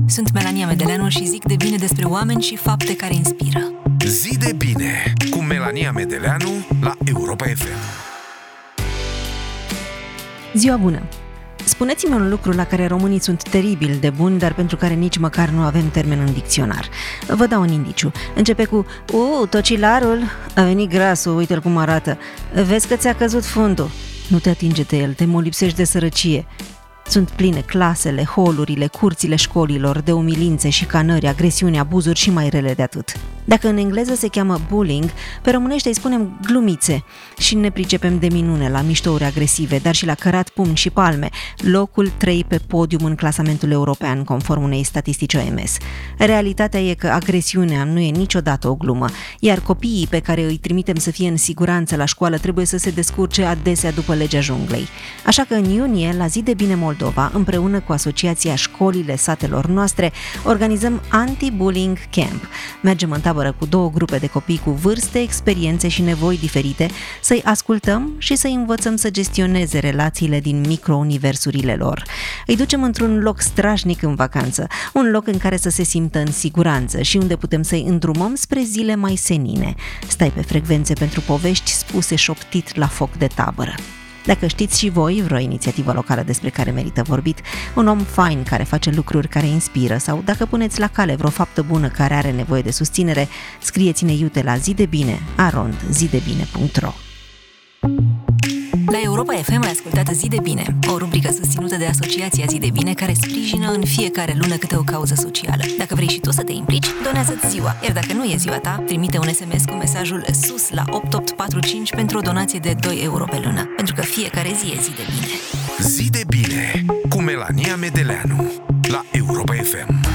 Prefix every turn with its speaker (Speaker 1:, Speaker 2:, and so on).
Speaker 1: Sunt Melania Medeleanu și zic de bine despre oameni și fapte care inspiră.
Speaker 2: Zi de bine cu Melania Medeleanu la Europa FM.
Speaker 3: Ziua bună! Spuneți-mi un lucru la care românii sunt teribil de buni, dar pentru care nici măcar nu avem termen în dicționar. Vă dau un indiciu. Începe cu tocilarul, a venit grasul, uite-l cum arată. Vezi că ți-a căzut fundul. Nu te atinge de el, te molipsești de sărăcie. Sunt pline clasele, holurile, curțile școlilor de umilințe, șicanări, agresiuni, abuzuri și mai rele de atât. Dacă în engleză se cheamă bullying, pe românește îi spunem glumițe și ne pricepem de minune la miștouri agresive, dar și la cărat pumni și palme, locul 3 pe podium în clasamentul european, conform unei statistici OMS. Realitatea e că agresiunea nu e niciodată o glumă, iar copiii pe care îi trimitem să fie în siguranță la școală trebuie să se descurce adesea după legea junglei. Așa că în iunie, la Zi de Bine Moldova, împreună cu Asociația Școlile Satelor Noastre, organizăm Anti-Bullying Camp. Mergem în tabără cu 2 grupe de copii cu vârste, experiențe și nevoi diferite, să-i ascultăm și să-i învățăm să gestioneze relațiile din micro-universurile lor. Îi ducem într-un loc strașnic în vacanță, un loc în care să se simtă în siguranță și unde putem să-i îndrumăm spre zile mai senine. Stai pe frecvențe pentru povești spuse șoptit la foc de tabără. Dacă știți și voi vreo inițiativă locală despre care merită vorbit, un om fain care face lucruri care inspiră sau dacă puneți la cale vreo faptă bună care are nevoie de susținere, scrieți-ne iute la zidebine@zidebine.ro.
Speaker 1: La Europa FM ai ascultat Zi de Bine, o rubrică susținută de Asociația Zi de Bine, care sprijină în fiecare lună câte o cauză socială. Dacă vrei și tu să te implici, donează-ți ziua, iar dacă nu e ziua ta, trimite un SMS cu mesajul SUS la 8845 pentru o donație de 2 euro pe lună, pentru că fiecare zi e zi de bine.
Speaker 2: Zi de bine cu Melania Medeleanu la Europa FM.